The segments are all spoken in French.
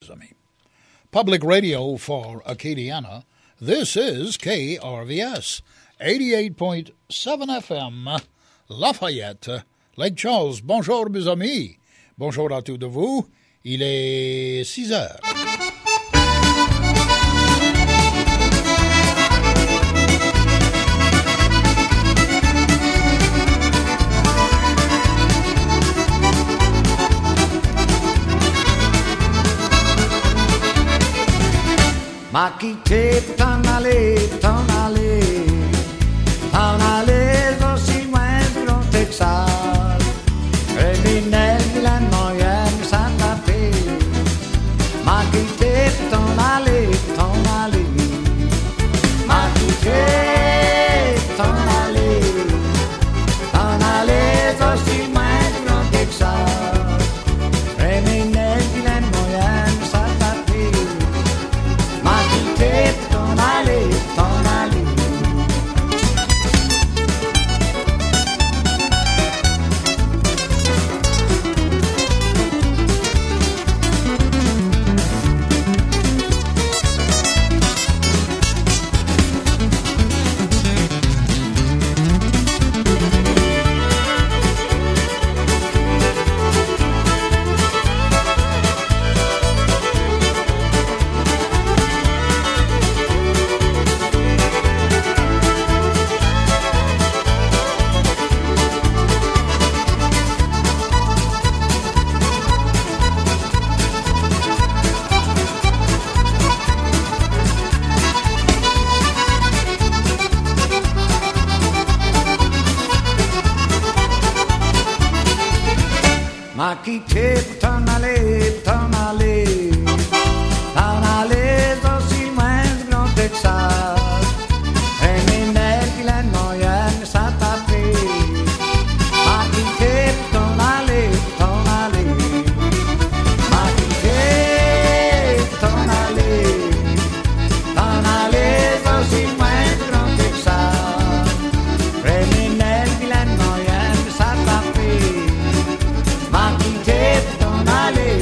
mes amis. Public radio for Acadiana. This is KRVS, 88.7 FM, Lafayette, Lake Charles. Bonjour, mes amis. Bonjour à tous de vous. Il est 6 heures. Ma quitte, t'en aller, aussi loin que Texas. Criminel, la moyenne, Santa Fe. Ma quitte, t'en aller. Ma quitte, t'en aller, aussi loin que Texas. Criminel, la moyenne, Santa Fe. T'en aller. Ma quitte, t'en aller, aussi loin que Grand Texas. Criminel, la moyenne, ça t'a fait. Ma quitte, t'en aller. Ma quitte, t'en aller, aussi loin que Grand Texas. Criminel, la moyenne, ça t'a fait. Ma quitte, t'en aller.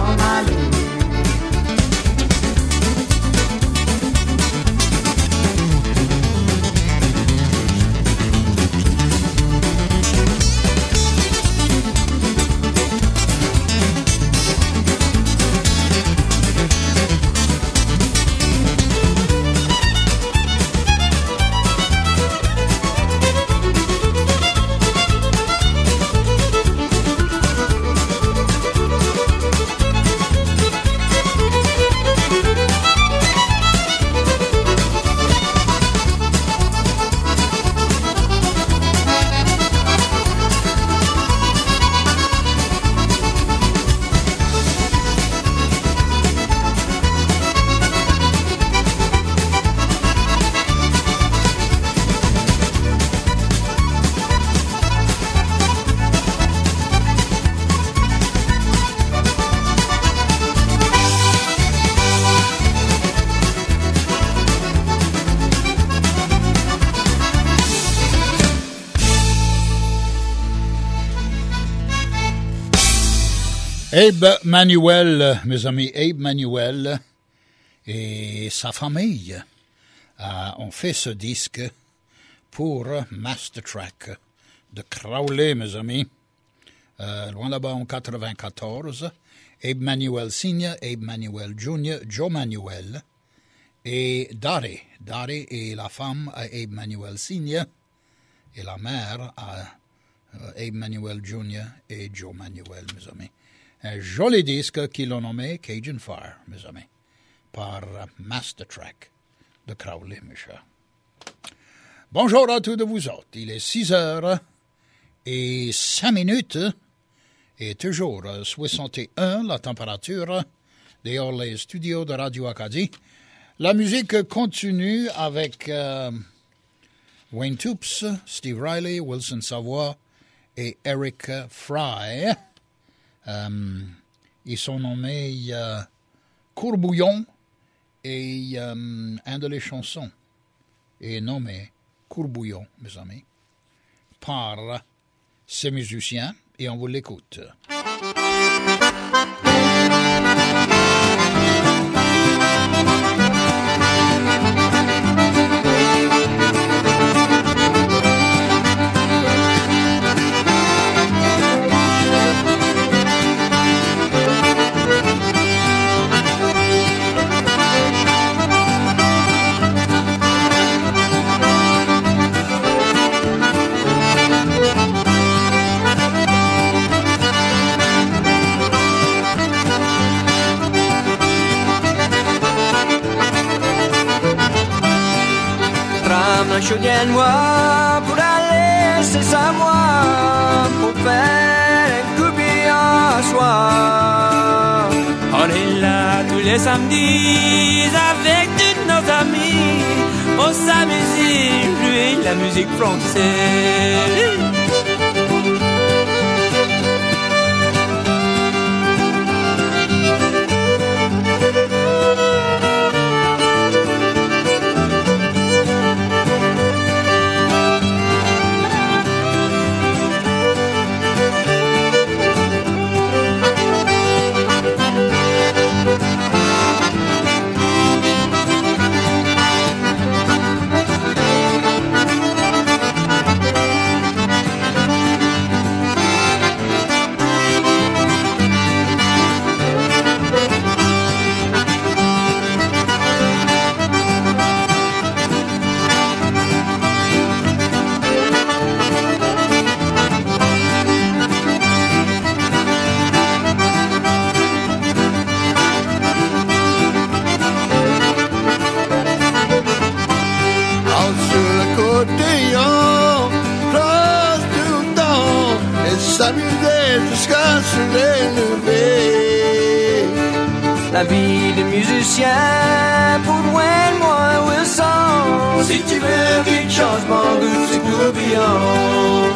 Abe Manuel, mes amis, Abe Manuel et sa famille ont fait ce disque pour Master Track de Crowley, mes amis. Loin là-bas en 94, Abe Manuel Senior, Abe Manuel Junior, Joe Manuel et Dari. Dari est la femme à Abe Manuel Senior et la mère à Abe Manuel Junior et Joe Manuel, mes amis. Un joli disque qu'ils l'ont nommé Cajun Fire, mes amis, par Master Track de Crowley, mes chers. Bonjour à tous de vous autres. Il est 6h05 et toujours 61 la température dehors les studios de Radio Acadie. La musique continue avec Wayne Toups, Steve Riley, Wilson Savoy et Eric Fry. Ils sont nommés Courbouillon et un de les chansons est nommé Courbouillon, mes amis, par ces musiciens, et on vous l'écoute. ma chaudière noire pour aller, c'est ça moi, pour faire un coupé en soir. On est là tous les samedis avec tous nos amis. On s'amuse, jouer la musique française. Jusqu'à se relever. La vie de musicien, pour loin de moi, Wilson. Si tu veux quelque chose, mon goût, c'est tourbillon.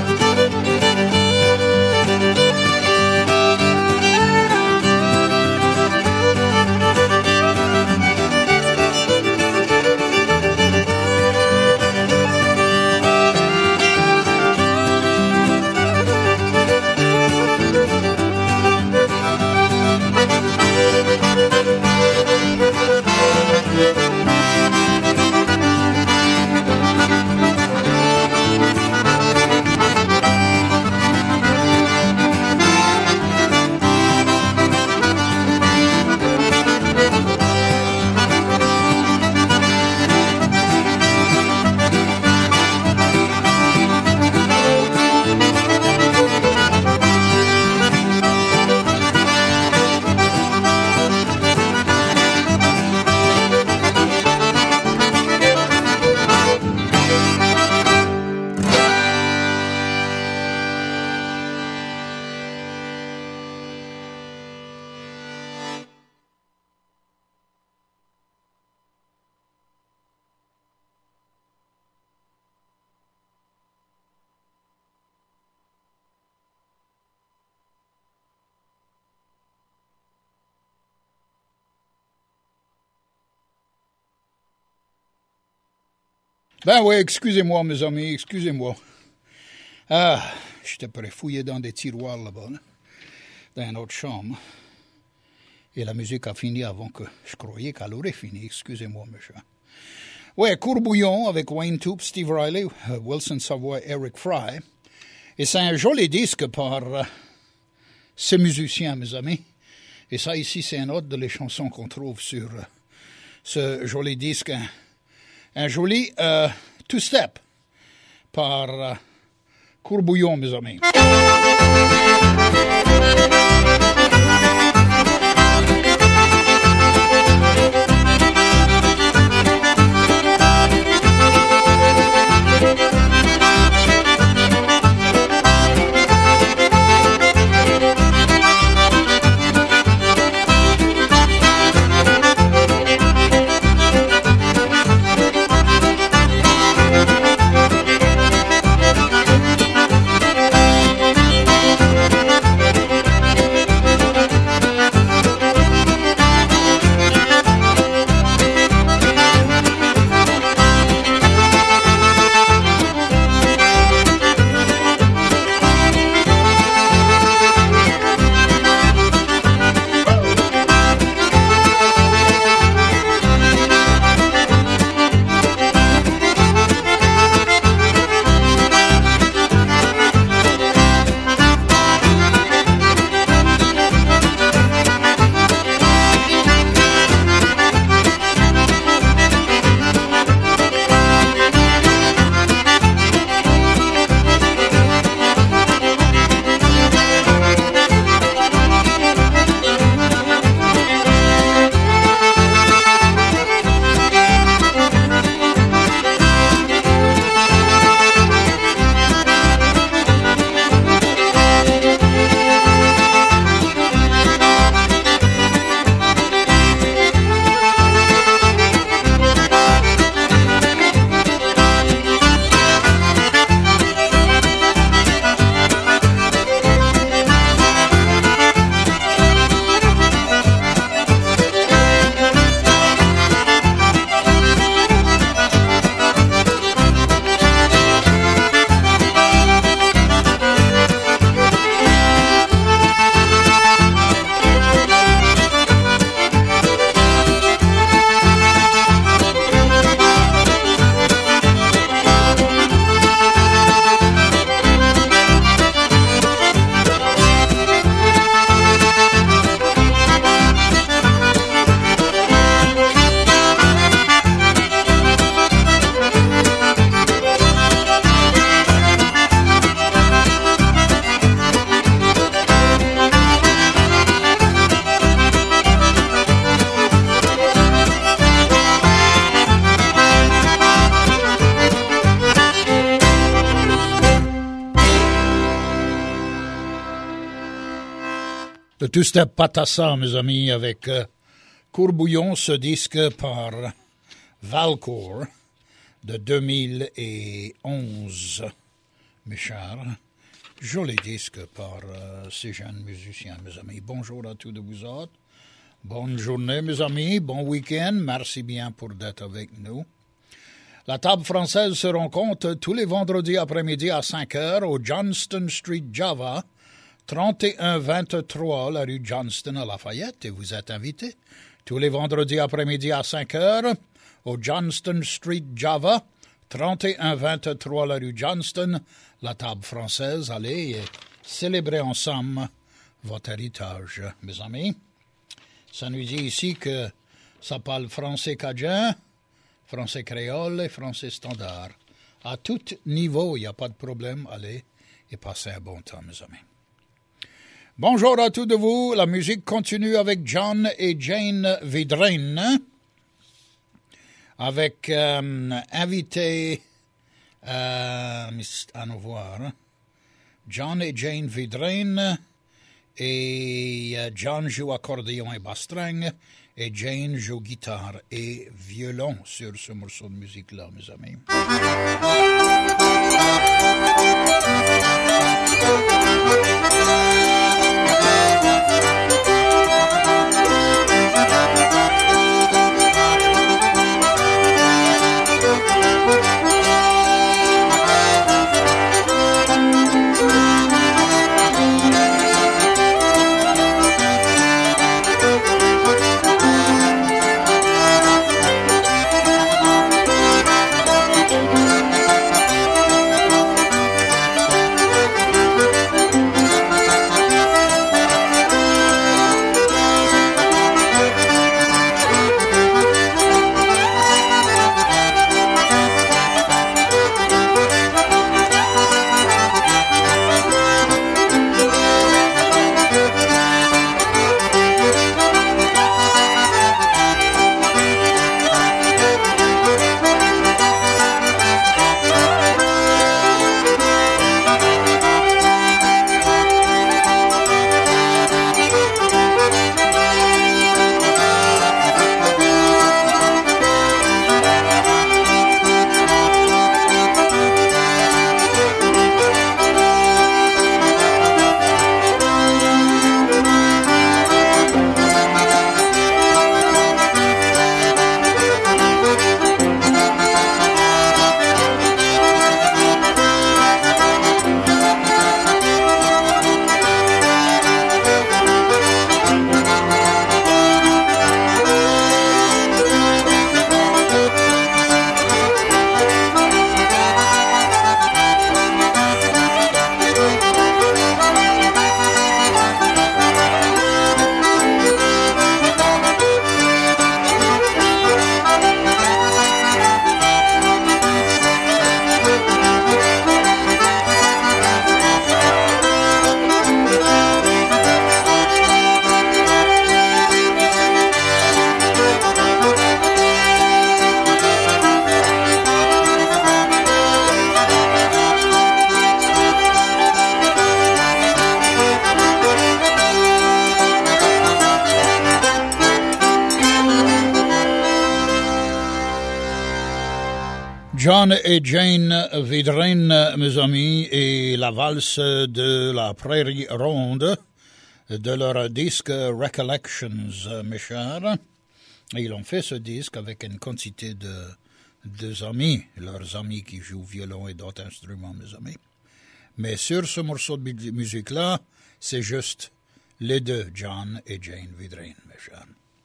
Ben oui, excusez-moi, mes amis, excusez-moi. Ah, j'étais prêt fouiller dans des tiroirs là-bas, là, dans une autre chambre. Et la musique a fini avant que je croyais qu'elle aurait fini. Excusez-moi, monsieur. Ouais, Courbouillon avec Wayne Toup, Steve Riley, Wilson Savoy, Eric Fry. Et c'est un joli disque par ces musiciens, mes amis. Et ça, ici, c'est un autre de les chansons qu'on trouve sur ce joli disque. Un joli two-step par Courbouillon, mes amis. tout c'était Patassa, mes amis, avec Courbouillon, ce disque par Valcourt de 2011, mes chers. Joli disque par ces jeunes musiciens, mes amis. Bonjour à tous de vous autres. Bonne journée, mes amis. Bon week-end. Merci bien pour d'être avec nous. La table française se rencontre tous les vendredis après-midi à 5 heures au Johnston Street, Java, 3123, la rue Johnston à Lafayette, et vous êtes invités tous les vendredis après-midi à 5 heures au Johnston Street, Java, 3123, la rue Johnston, la table française. Allez célébrer ensemble votre héritage, mes amis. Ça nous dit ici que ça parle français cadien, français créole et français standard. À tout niveau, il n'y a pas de problème. Allez et passez un bon temps, mes amis. Bonjour à tous de vous. La musique continue avec John et Jane Vidrine, avec invité à nous voir. John et Jane Vidrine, et John joue accordéon et bastringue, et Jane joue guitare et violon sur ce morceau de musique-là, mes amis. John et Jane Vidrine, mes amis, et la valse de la Prairie Ronde de leur disque Recollections, mes chers. Et ils ont fait ce disque avec une quantité de amis, leurs amis qui jouent violon et d'autres instruments, mes amis. Mais sur ce morceau de musique-là, c'est juste les deux, John et Jane Vidrine, mes chers.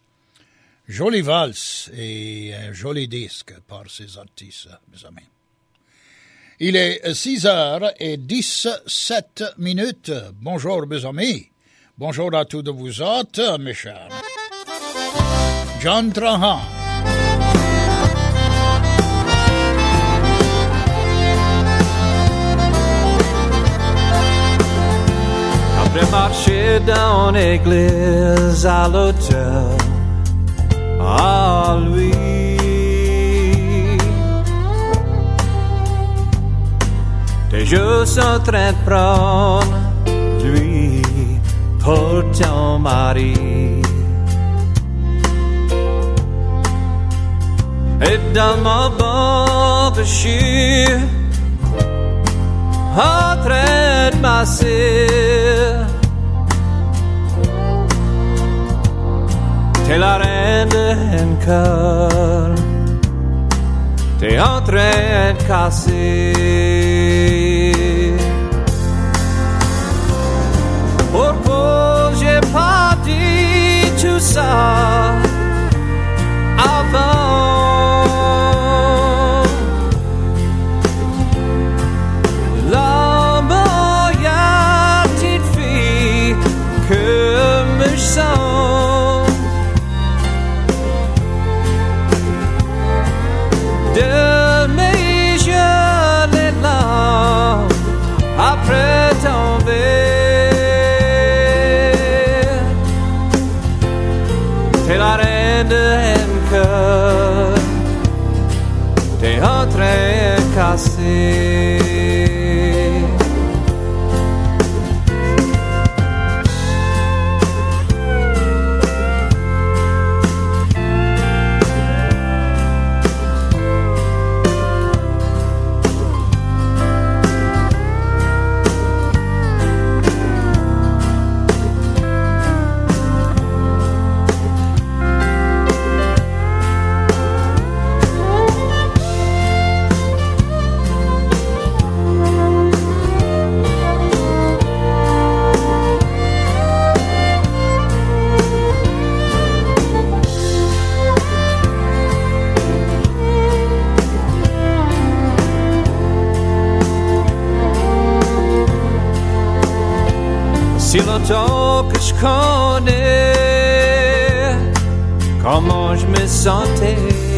Jolie valse et un joli disque par ces artistes, mes amis. Il est 6h17. Bonjour, mes amis. Bonjour à tous de vous autres, mes chers. John Trahan. Après marcher dans l'église à l'hôtel, à lui, tes yeux sont en train de prendre lui pour pour ton mari. Et dans mon bon péché, entraîne ma sœur. T'es la reine d'un cœur, t'es en train de casser. Pourquoi j'ai pas dit tout ça avant? La meilleure petite fille que me sens de mes yeux les larmes après tomber. T'es la reine d'un cœur, t'es en train de casser. Si longtemps que je connais comment je me sentais,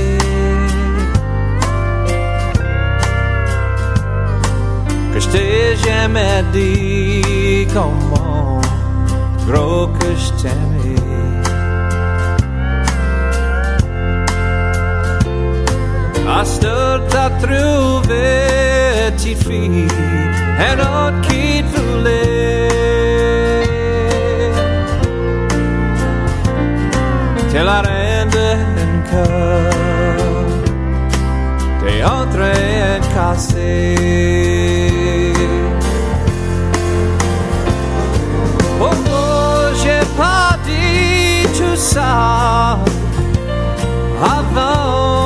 que je t'ai jamais dit comment gros que je t'aimais. À cette heure t'as trouvé, petite fille, un autre qui te voulait. T'es la reine d'un cœur, t'es en train de casser. Pourquoi j'ai pas dit tout ça avant?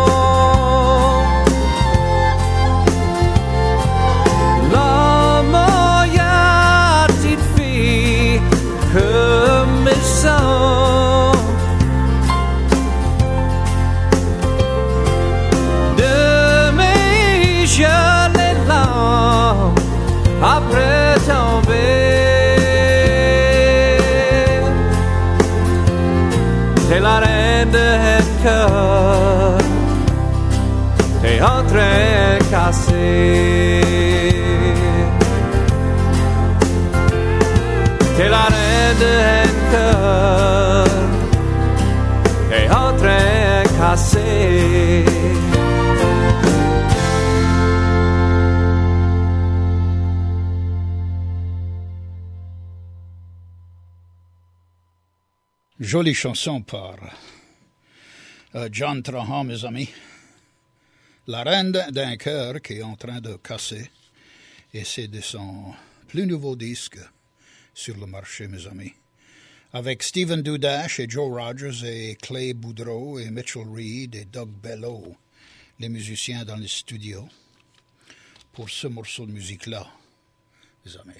La meilleure petite fille que me sens après tomber. T'es la reine d'un cœur, t'es en train de casser. T'es la reine d'un cœur, t'es en train de casser. Jolie chanson par John Trahan, mes amis. La reine d'un cœur qui est en train de casser. Et c'est de son plus nouveau disque sur le marché, mes amis. Avec Stephen Dudash et Joe Rogers et Clay Boudreau et Mitchell Reed et Doug Bellow, les musiciens dans les studios, pour ce morceau de musique-là, mes amis.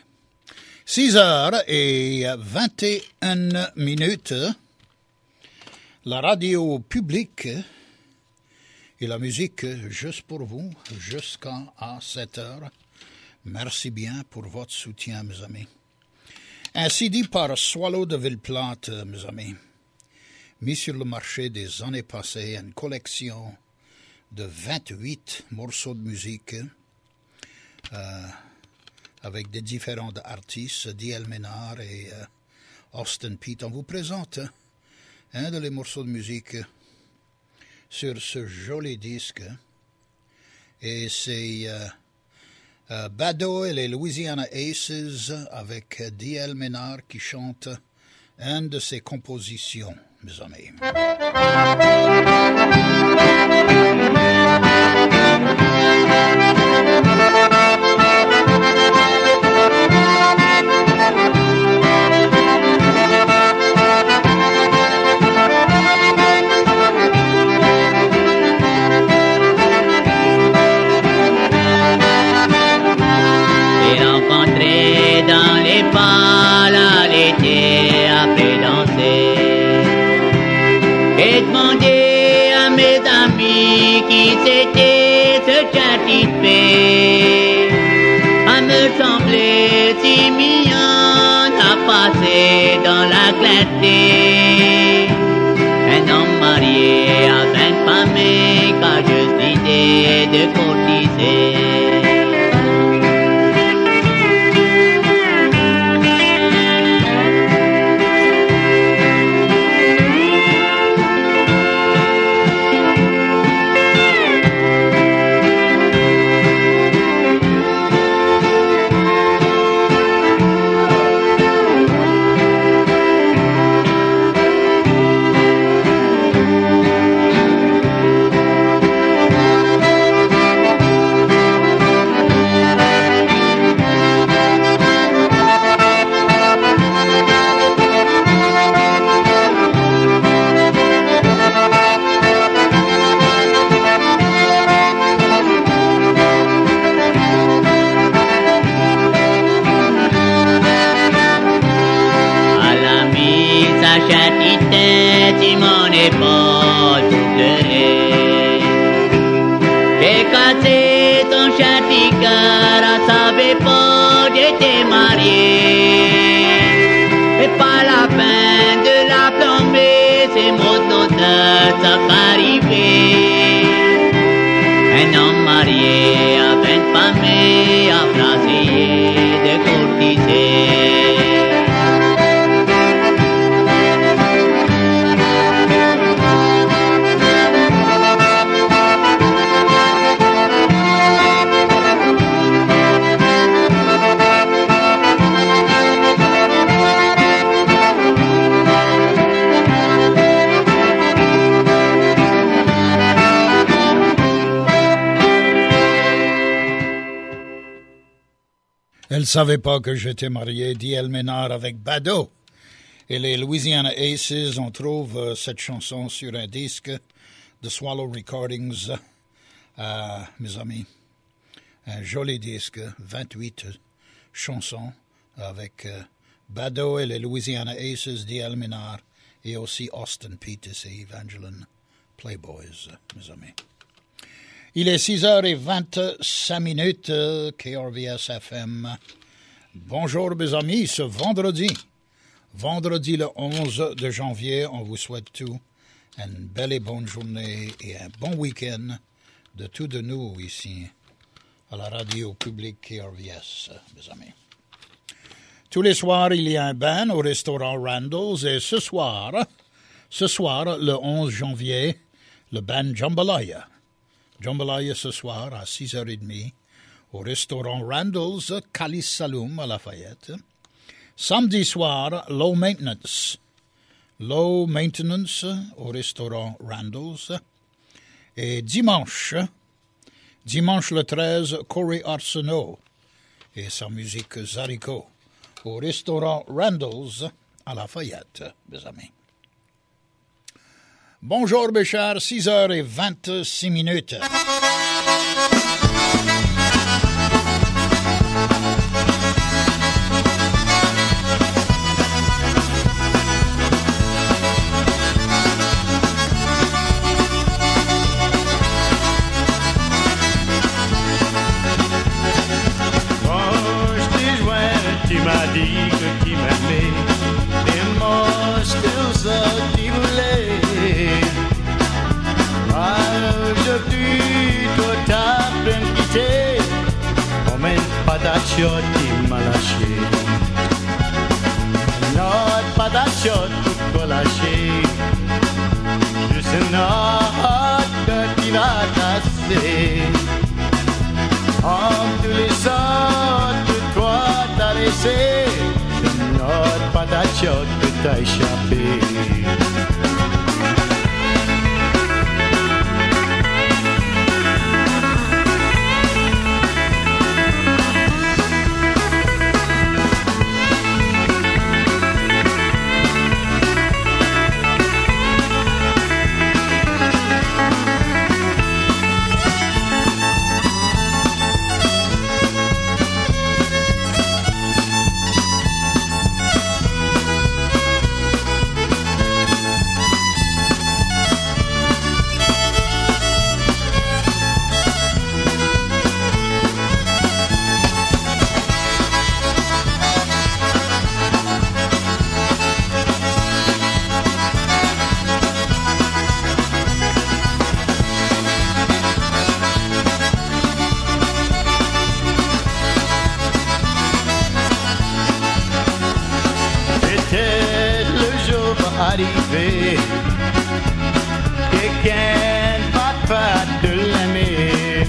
6h21. La radio publique et la musique juste pour vous, jusqu'à 7h. Merci bien pour votre soutien, mes amis. Ainsi dit par Swallow de Villeplante, mes amis. Mis sur le marché des années passées, une collection de 28 morceaux de musique avec des différents artistes, D.L. Menard et Austin Peay. On vous présente un de les morceaux de musique sur ce joli disque. Et c'est Bado et les Louisiana Aces avec D.L. Menard qui chante une de ses compositions, mes amis. Dans les balles à l'été après danser et demander à mes amis qui c'était ce quartier de paix. À me sembler si mignon à passer dans la clarté. Un homme marié à 20 familles car juste l'idée de courtiser. Elle savait pas que j'étais marié, dit El Ménard, avec Bado. Et les Louisiana Aces, on trouve cette chanson sur un disque de Swallow Recordings, mes amis. Un joli disque, 28 chansons avec Bado et les Louisiana Aces, dit El Ménard, et aussi Austin Peters et Evangeline Playboys, mes amis. Il est 6h25, KRVS FM. Bonjour mes amis, ce vendredi le 11 de janvier, on vous souhaite tout une belle et bonne journée et un bon week-end de tous de nous ici à la radio publique KRVS, mes amis. Tous les soirs, il y a un band au restaurant Randall's et ce soir, le 11 janvier, le band Jambalaya. Jambalaya ce soir à 6h30 au restaurant Randall's, Calis Saloum à Lafayette. Samedi soir, Low Maintenance au restaurant Randall's. Et dimanche le 13, Corey Arsenault et sa musique Zarico au restaurant Randall's à Lafayette, mes amis. Bonjour, mes chers, 6h26. Tu m'as dit que tu m'aimais, mais moi still so deeply. Depuis trop tard de me quitter, on mène pas d'achat qui m'a lâché. Non, pas d'achat tout lâché. Juste une note qui va tasser. En tous les sens de toi t'as laissé. Une note pas d'achat que t'a échappé. Arrivé, quelqu'un va pas te l'aimer,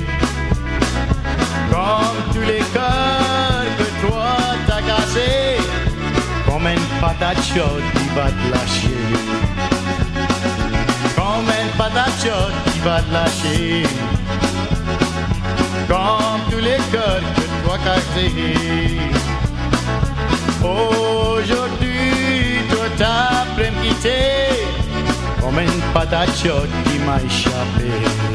comme tous les cœurs que toi t'as cassés, comme une patate chaude qui va te lâcher, comme une patate chaude qui va te lâcher, comme tous les cœurs que toi t'as cassés. Aujourd'hui, toi t'as pris me quitter, comme une patate chaude qui m'a échappé.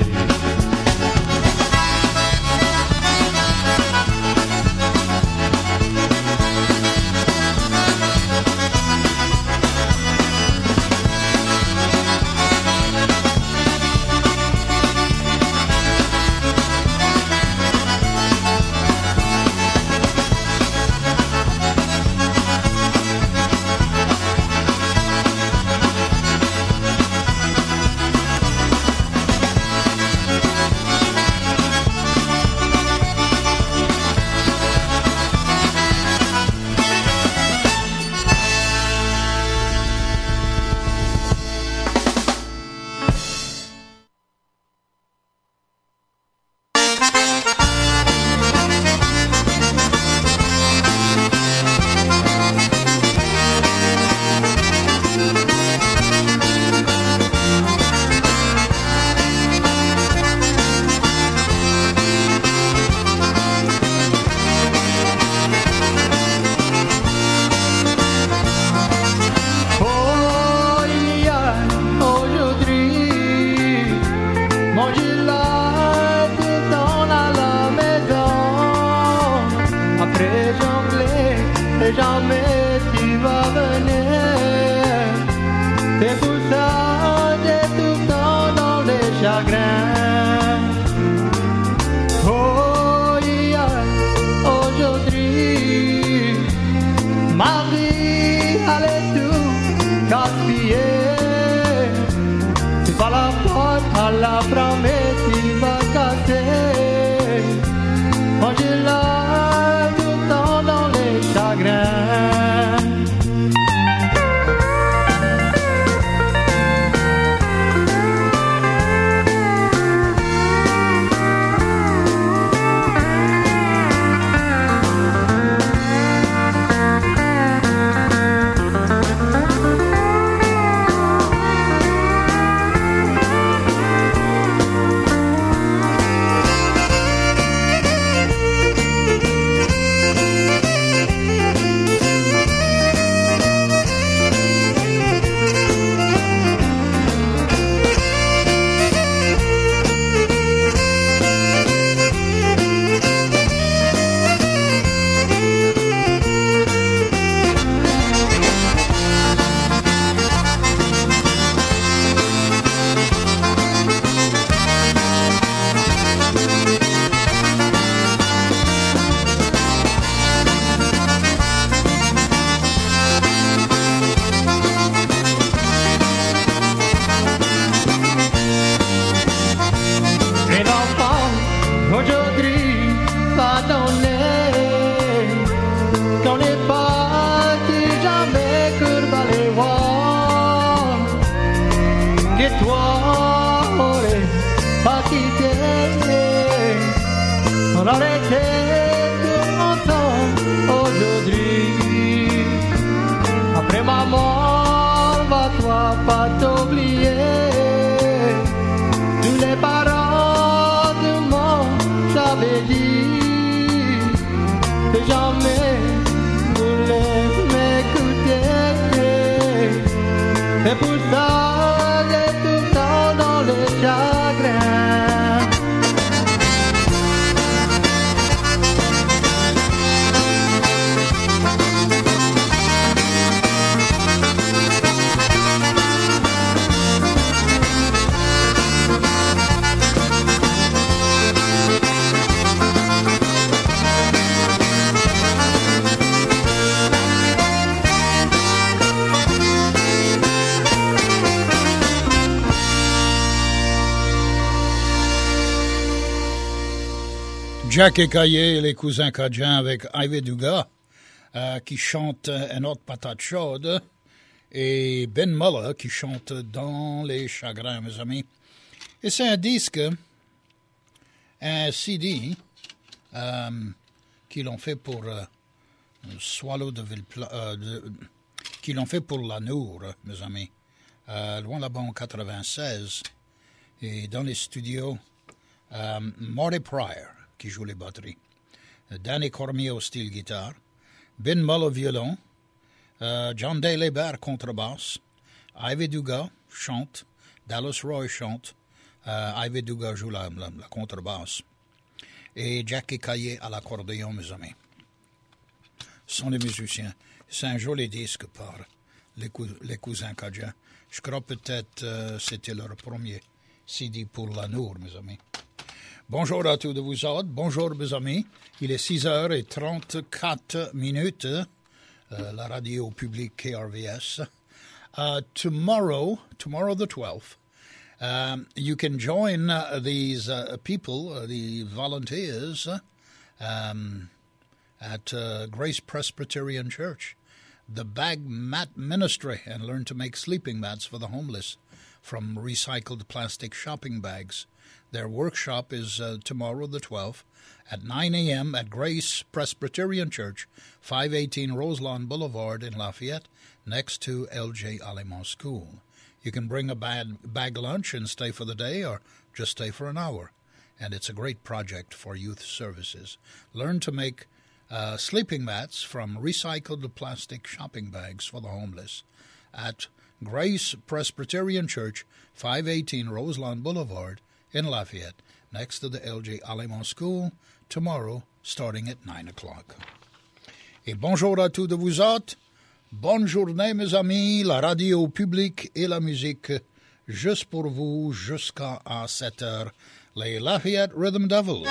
Jamais tu vas venir. C'est pour ça j'ai tout le temps dans les chagrins. Oh yeah, aujourd'hui ma vie allait tout gaspiller. C'est pas la porte à la promesse qui va casser. Moi j'ai là tout le temps dans les chagrins. On aurait été ensemble aujourd'hui. Après ma mort va pas t'oublier. Tous les parents de moi j'avais dit que jamais voulais m'écouter. C'est pour ça j'ai tout le temps dans le chagrin. Jack et Caillé, les cousins Cajun avec Ivy Dugas, qui chante une autre patate chaude, et Ben Muller qui chante Dans les chagrins, mes amis. Et c'est un disque, un CD, qu'ils l'ont fait pour Swallow de qu'ils l'ont fait pour La Nour, mes amis. Loin là-bas en 96, et dans les studios, Marty Pryor qui joue les batteries, Danny Cormier au style guitare, Ben Muller violon, John Daly-Bear contrebasse, Ivy Dugas chante, Dallas Roy chante, Ivy Dugas joue la contrebasse, et Jackie Caillé à l'accordéon, mes amis. Ce sont les musiciens. C'est un joli disque par les cousins Cajun. Je crois peut-être c'était leur premier CD pour La Nour, mes amis. Bonjour à tous de vous autres. Bonjour, mes amis. Il est 6h34, la radio publique KRVS. Tomorrow the 12th, you can join these people, the volunteers, at Grace Presbyterian Church, the Bag Mat Ministry, and learn to make sleeping mats for the homeless from recycled plastic shopping bags. Their workshop is tomorrow the 12th at 9 a.m. at Grace Presbyterian Church, 518 Roselawn Boulevard in Lafayette, next to L.J. Alemont School. You can bring a bag lunch and stay for the day, or just stay for an hour. And it's a great project for youth services. Learn to make sleeping mats from recycled plastic shopping bags for the homeless at Grace Presbyterian Church, 518 Roselawn Boulevard in Lafayette, next to the L.J. Alemont School, tomorrow, starting at 9 o'clock. Et bonjour à tous de vous autres. Bonne journée, mes amis. La radio publique et la musique, juste pour vous, jusqu'à 7 heures. Les Lafayette Rhythm Devils.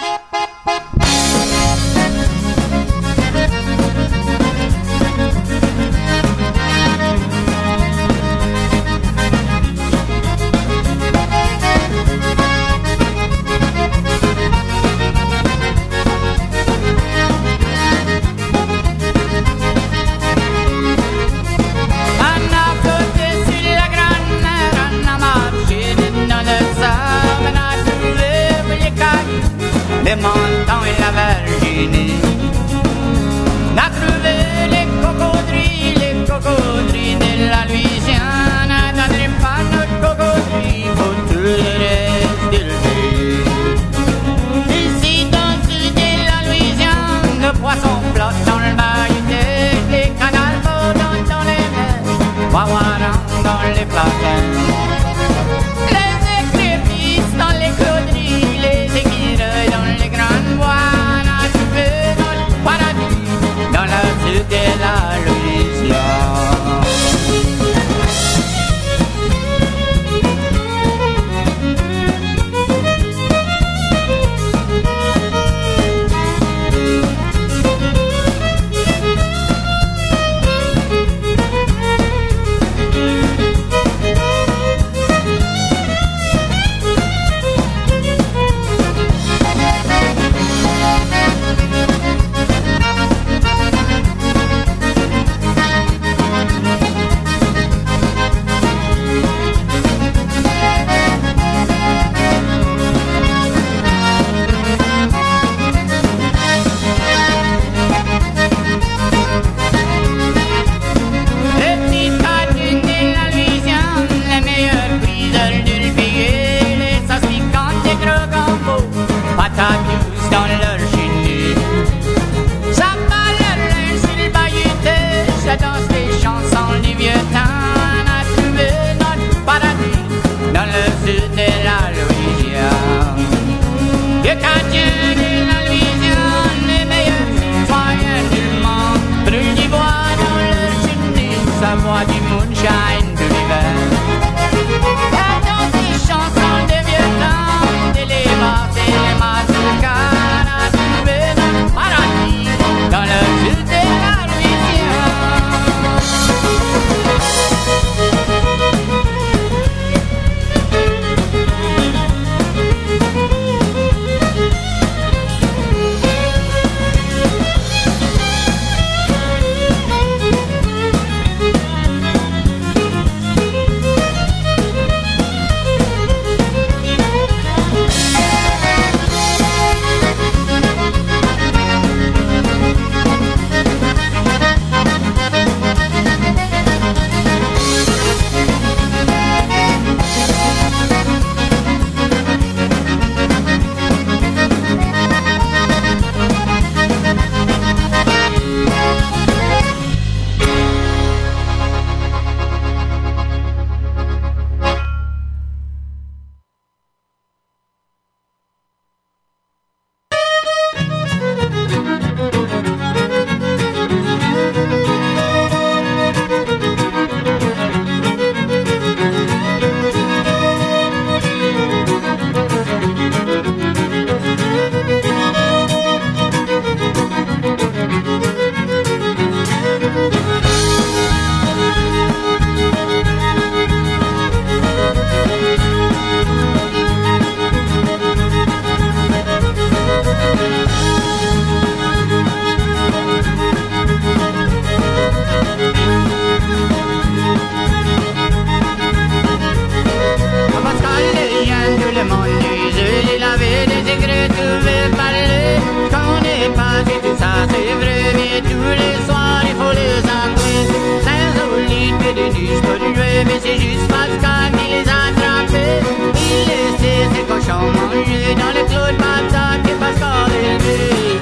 Les montants et la Virginie. On a trouvé les cocodrilles de la Louisiane. On n'adresse pas notre cocodrille pour tout le reste du pays. Ici dans le sud de la Louisiane, le poisson flotte dans le mailloté, les canals volent dans les mers, wawarans dans les platins. Les écrevisses dans les cauderies, les équireuils dans les grandes bois, on a trouvé notre mais c'est juste Pascal qui les a attrapés. Il laissait ses cochons manger dans le clos de patate que Pascal élevait.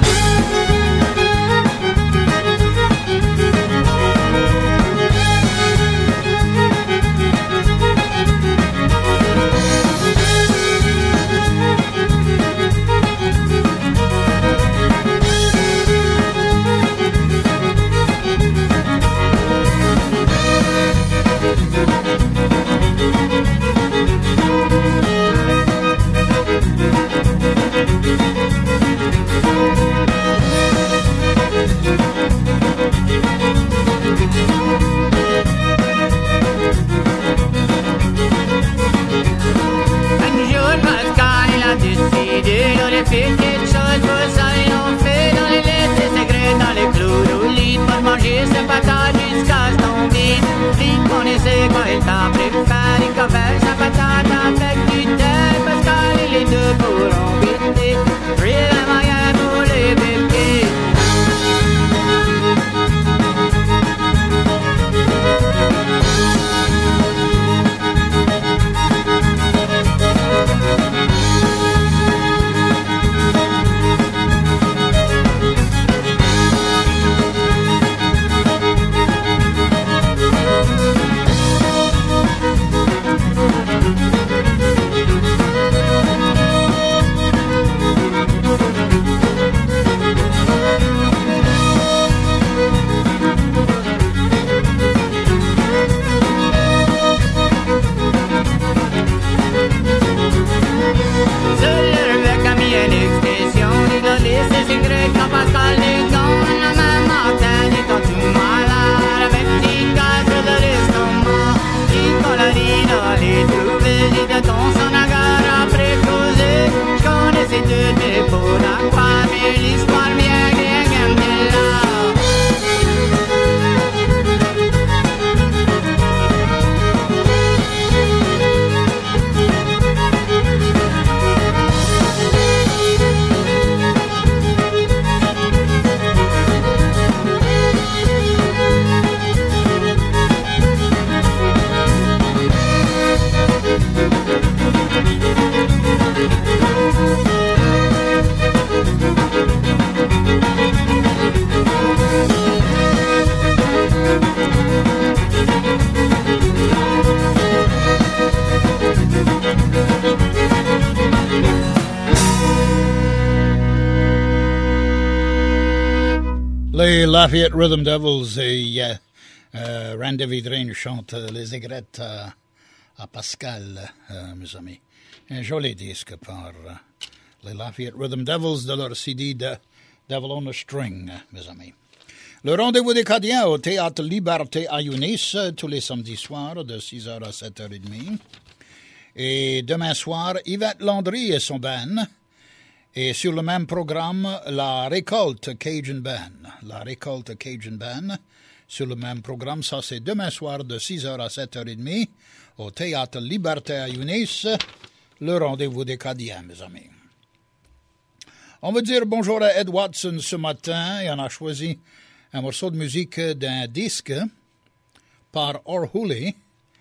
Fait quelque chose pour ça, ils l'ont fait dans les laisser secrets, dans les clous au lit, pour manger sa patate jusqu'à se tomber. Vite qu'on essaie quoi il t'a préféré, il faire sa patate avec du thé, Pascal et les deux pour embêter, pris la moyen pour les bébés. Les Lafayette Rhythm Devils et Randy Vidrine chantent les aigrettes à Pascal, mes amis. Un joli disque par les Lafayette Rhythm Devils de leur CD de Devil on a String, mes amis. Le rendez-vous des Cadiens au Théâtre Liberté à Younis tous les samedis soirs de 6h à 7h30. Et demain soir, Yvette Landry et son band. Et sur le même programme, la Récolte Cajun Band. La Récolte Cajun Band. Sur le même programme, ça c'est demain soir de 6h à 7h30 au Théâtre Liberté à Younis. Le rendez-vous des Cadiens, mes amis. On va dire bonjour à Ed Watson ce matin et on a choisi un morceau de musique d'un disque par Orhuli,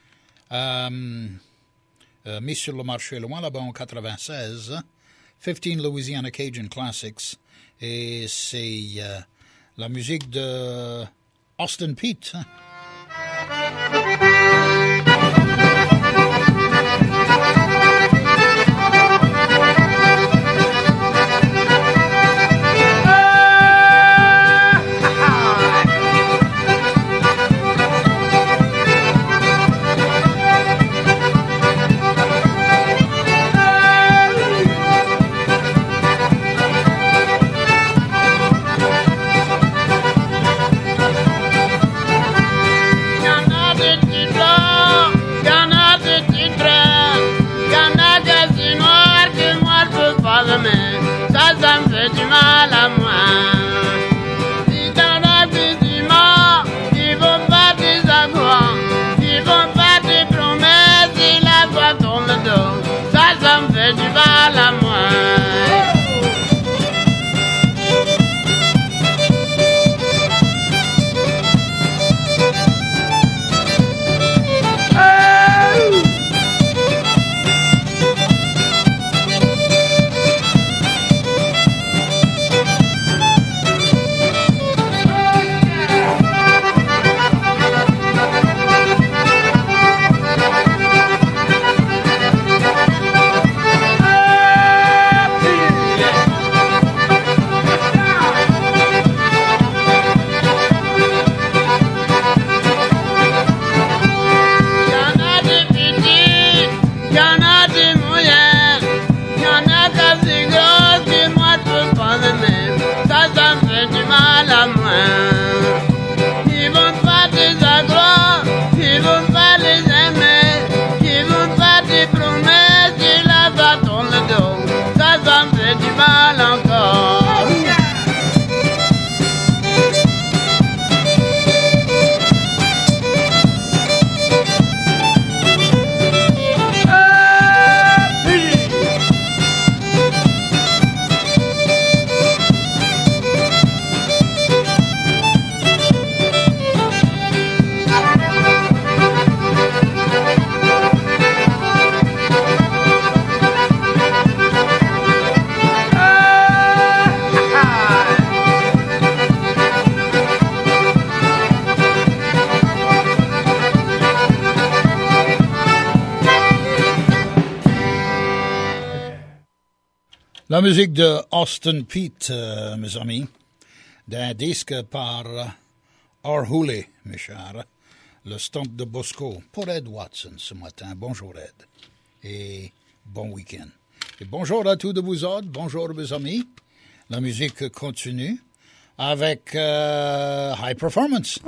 mis sur le marché loin là-bas en 96, 15 Louisiana Cajun Classics, et c'est la musique de Austin Peete. La musique de Austin Peat, mes amis, d'un disque par Arhoolie, mes chers, le stomp de Bosco, pour Ed Watson ce matin. Bonjour Ed, et bon week-end. Et bonjour à tous de vous autres, bonjour mes amis. La musique continue avec High Performance.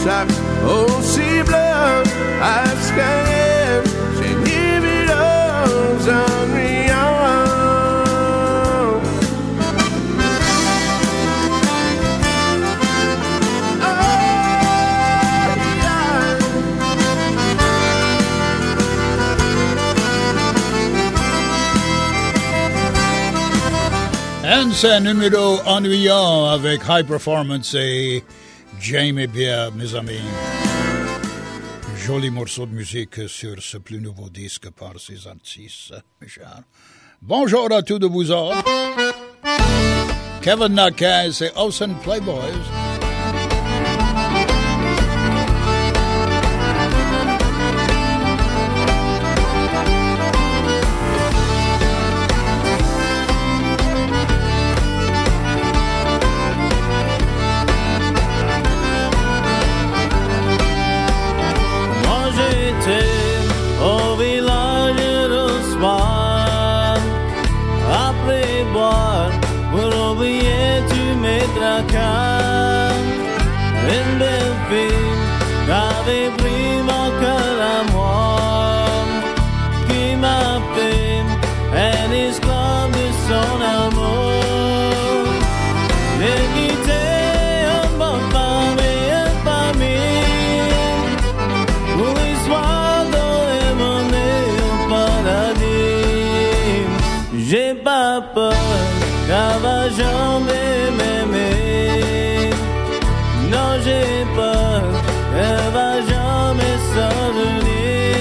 sac aussi bleu à ce qu'elle c'est ni vilains ennuyants. C'est un numéro ennuyant avec High Performance et Jamie Beer, mes amis. Joli morceau de musique sur ce plus nouveau disque par ces artistes, mes chers. Bonjour à tous de vous autres. Kevin Naquin, c'est Ocean Playboys. Au village de soir, après boire, pour oublier tous mes tracas. Une belle fille avait pris mon cœur à moi, qui m'a fait un esclave de son amour. J'ai quitté une bonne femme et une famille pour l'histoire de mener au paradis. J'ai pas peur qu'elle va jamais m'aimer. Non, j'ai peur qu'elle va jamais s'en venir.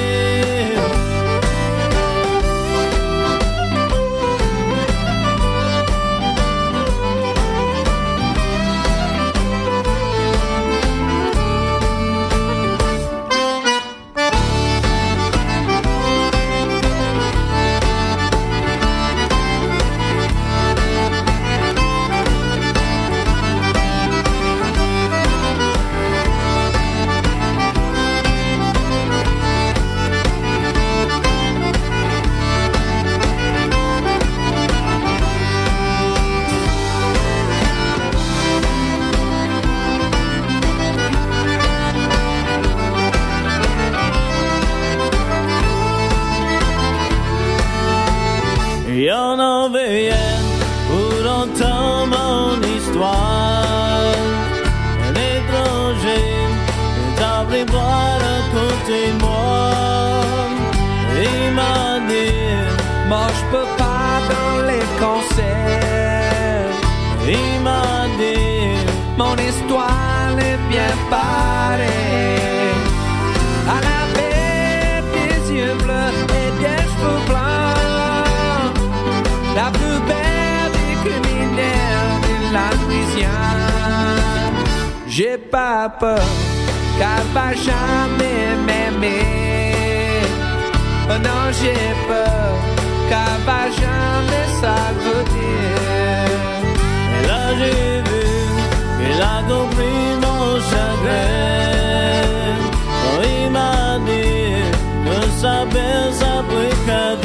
Y'en avait rien pour entendre mon histoire. Un étranger est appelé voir à côté de moi. Il m'a dit, moi je peux pas dans les concerts. Il m'a dit, mon histoire est bien pareille. À la bête des yeux bleus et des cheveux blancs, la plus belle des criminels de la Louisiane. J'ai pas peur qu'elle va jamais m'aimer. Oh non, j'ai peur qu'elle va jamais s'avenir. et là j'ai vu qu'il a compris mon chagrin. Oh, il m'a dit que sa belle s'appelait Catherine.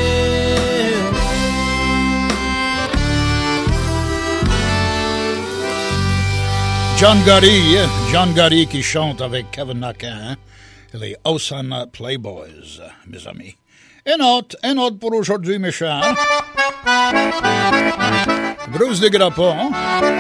John Gary qui chante avec Kevin Naquin, les Ocean Playboys, mes amis. Un autre pour aujourd'hui, mes chers. Bruce de Grappon.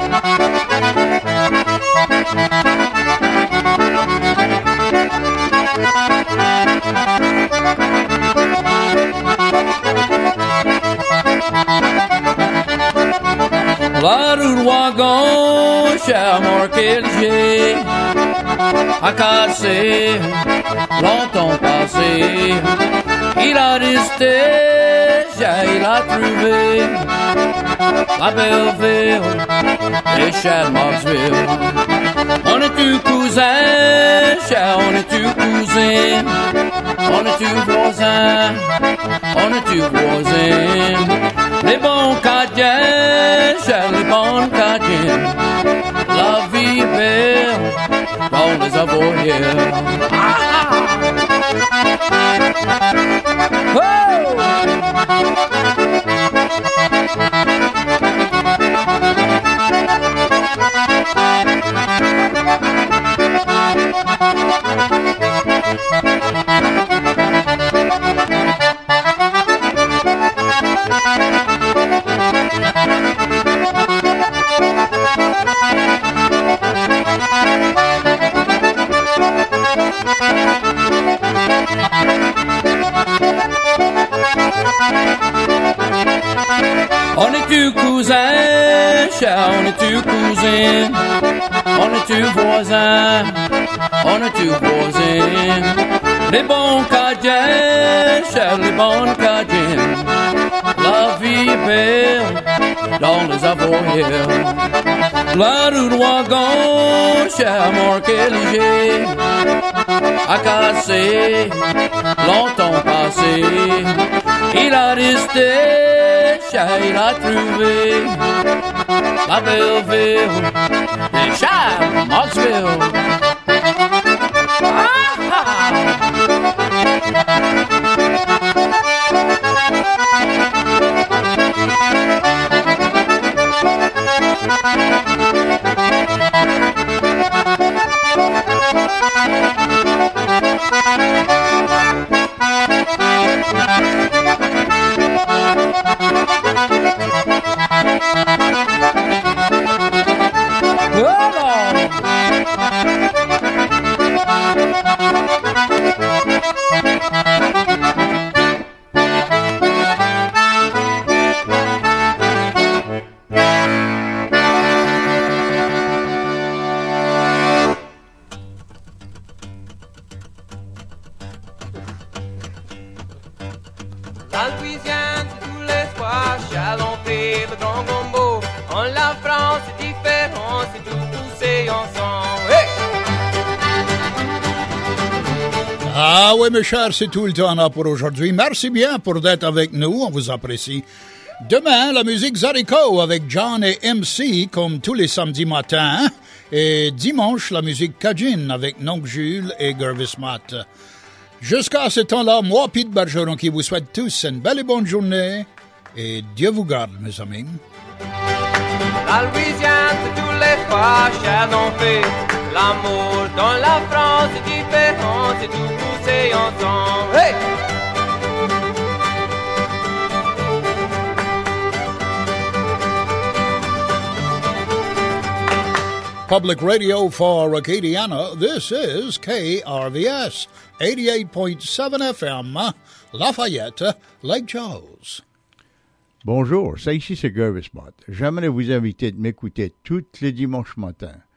La rue de Wagon, cher Marc-Elger, a cassé, longtemps passé. Il a resté, il a trouvé la belle ville et cher Marksville. On est tous cousins, cher, on est tous cousins. On est tous voisins, on est tous voisins. Les bons Cadiens, cher, les bons Cadiens. La vie est belle dans les avoyelles. cousins, cher, on est-tu cousins, on est-tu voisins, on est-tu voisins. Les bons Cajuns, cher, les bons Cajuns, la vie est belle dans les avoyelles. La roue de wagon, cher, morqué léger, a cassé, longtemps passé. Il a resté, il a trouvé la belle ville de Charlottesville. Ah oui, mes chers, c'est tout le temps pour aujourd'hui. Merci bien pour d'être avec nous, on vous apprécie. Demain, la musique Zariko avec John et MC comme tous les samedis matins. Et dimanche, la musique Cajun avec Nonc Jules et Gervis Matt. Jusqu'à ce temps-là, moi, Pete Bergeron, qui vous souhaite tous une belle et bonne journée. Et Dieu vous garde, mes amis. La Louisiane, c'est tous les trois, cher l'on fait. L'amour dans la France est différent, c'est tout poussé ensemble. Hey! Public radio for Acadiana, this is KRVS, 88.7 FM, Lafayette, Lake Charles. Bonjour, ça ici c'est Gervis Mott. J'aimerais vous inviter de m'écouter tous les dimanches matins